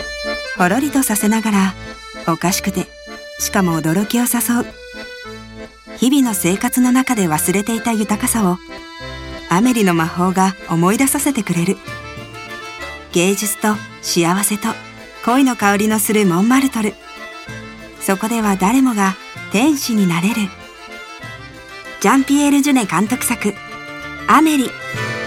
ほろりとさせながら、おかしくてしかも驚きを誘う。日々の生活の中で忘れていた豊かさをアメリの魔法が思い出させてくれる。芸術と幸せと恋の香りのするモンマルトル。そこでは誰もが天使になれる。ジャンピエール・ジュネ監督作、アメリ。